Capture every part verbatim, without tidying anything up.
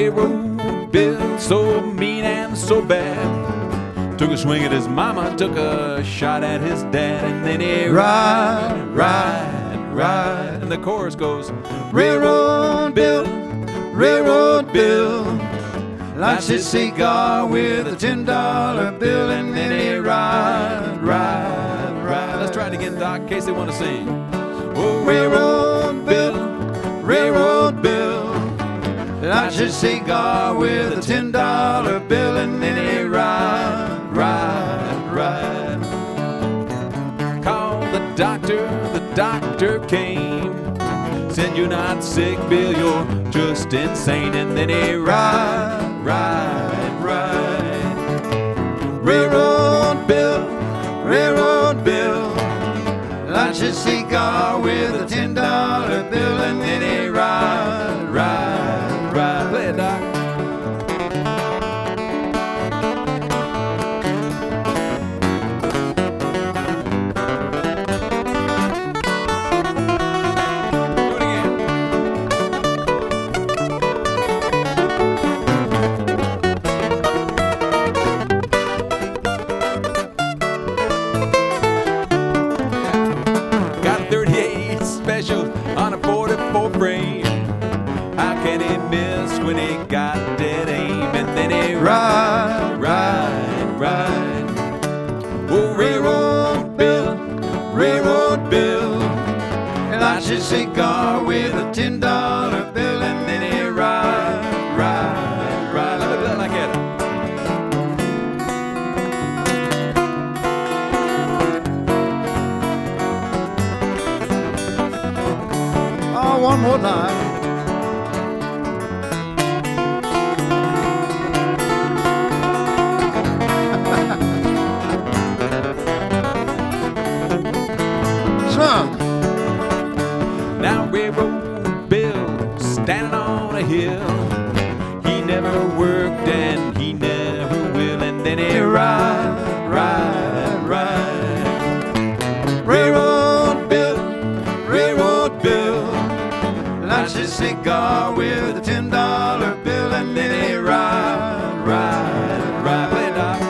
Railroad Bill, so mean and so bad, took a swing at his mama, took a shot at his dad, and then he ride, ride, ride. And the chorus goes, Railroad Bill, Railroad Bill, lights his cigar with a ten dollar bill, and then he ride, ride, ride. Let's try it again, Doc, in case they want to sing. Oh, Railroad Bill, Railroad Bill, lights his cigar with a ten dollar bill, and then he ride, ride, ride. Called the doctor, the doctor came, said you're not sick, Bill, you're just insane, and then he ride, ride, ride. Railroad Bill, Railroad Bill, lights his cigar with a ten dollar bill, and then he ride, ride, ride. Play it, Doc. Do it again. Got a thirty-eight special on a forty-four frame. How can he miss when he got dead aim? And then he ride, ride, ride. Oh, Railroad Bill, Railroad Bill, lights his cigar with a ten dollar bill, and then he ride, ride, ride. Let me play it like that. Oh, one more time. Son, Now Railroad Bill, standing on a hill, he never worked and he never will, and then he ride, ride, ride. Railroad Bill, Railroad Bill, lights his cigar with a ten dollar bill, and then he ride, ride, ride. Play it, Doc.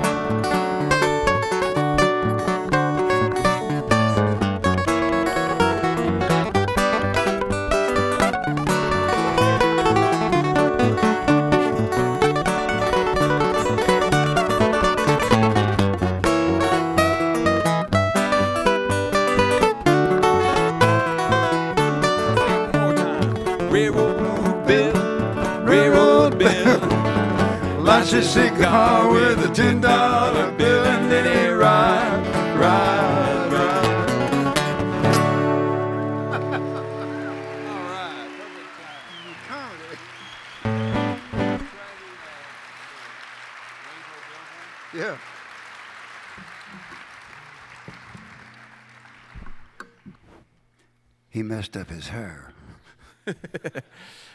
One more time. Railroad Bill, Railroad Bill, lights his cigar with a ten dollar bill, and then he ride, ride, ride. all right, perfect comedy. Yeah. He messed up his hair.